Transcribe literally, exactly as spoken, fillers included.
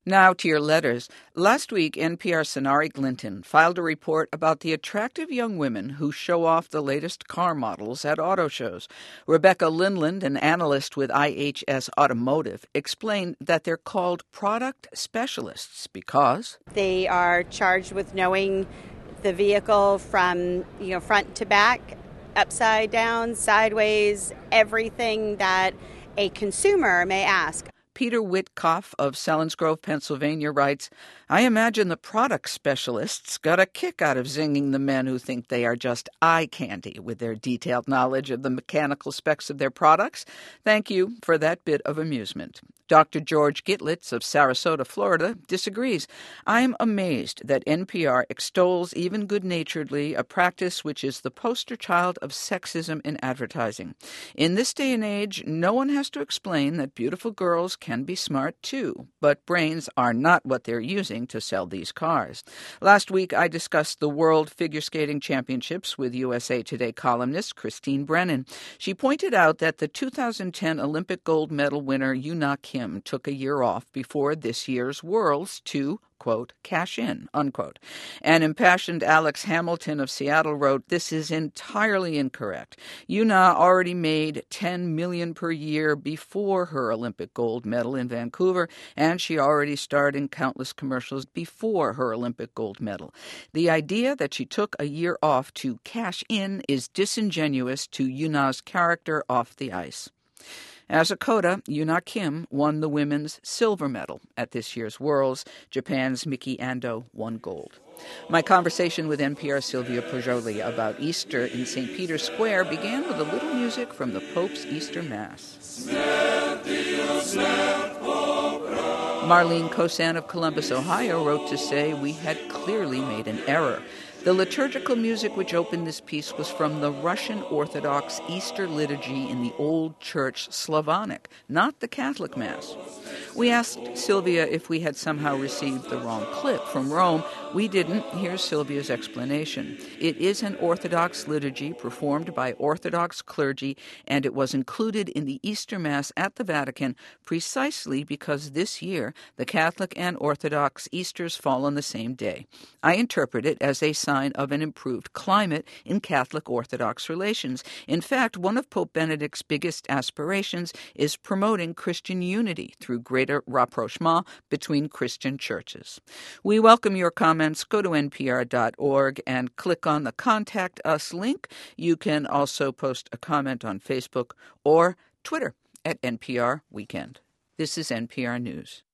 Now to your letters. Last week, N P R Sonari Glinton filed a report about the attractive young women who show off the latest car models at auto shows. Rebecca Lindland, an analyst with I H S Automotive, explained that they're called product specialists because they are charged with knowing the vehicle from, you know, front to back, upside down, sideways, everything that a consumer may ask. Peter Witkoff of Selinsgrove, Pennsylvania, writes, I imagine the product specialists got a kick out of zinging the men who think they are just eye candy with their detailed knowledge of the mechanical specs of their products. Thank you for that bit of amusement. Doctor George Gitlitz of Sarasota, Florida, disagrees. I am amazed that N P R extols even good-naturedly a practice which is the poster child of sexism in advertising. In this day and age, no one has to explain that beautiful girls can be smart too, but brains are not what they're using to sell these cars. Last week, I discussed the World Figure Skating Championships with U S A Today columnist Christine Brennan. She pointed out that the two thousand ten Olympic gold medal winner Yuna Kim took a year off before this year's Worlds to, quote, cash in, unquote. And impassioned Alex Hamilton of Seattle wrote, this is entirely incorrect. Yuna already made ten million dollars per year before her Olympic gold medal in Vancouver, and she already starred in countless commercials before her Olympic gold medal. The idea that she took a year off to cash in is disingenuous to Yuna's character off the ice. As a coda, Yuna Kim won the women's silver medal at this year's Worlds. Japan's Miki Ando won gold. My conversation with N P R's Sylvia Poggioli about Easter in Saint Peter's Square began with a little music from the Pope's Easter Mass. Marlene Kosan of Columbus, Ohio, wrote to say we had clearly made an error. The liturgical music which opened this piece was from the Russian Orthodox Easter liturgy in the Old Church Slavonic, not the Catholic Mass. We asked Sylvia if we had somehow received the wrong clip from Rome. We didn't. Here's Sylvia's explanation. It is an Orthodox liturgy performed by Orthodox clergy, and it was included in the Easter Mass at the Vatican precisely because this year the Catholic and Orthodox Easters fall on the same day. I interpret it as a sign of an improved climate in Catholic Orthodox relations. In fact, one of Pope Benedict's biggest aspirations is promoting Christian unity through greater rapprochement between Christian churches. We welcome your comments. Go to N P R dot org and click on the Contact Us link. You can also post a comment on Facebook or Twitter at N P R Weekend. This is N P R News.